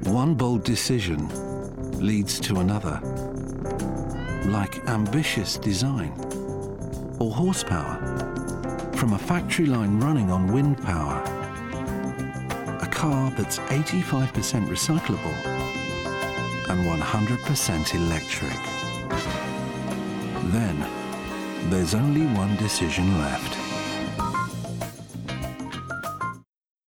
One bold decision leads to another, like ambitious design or horsepower. From a factory line running on wind power, a car that's 85% recyclable and 100% electric. Then there's only one decision left.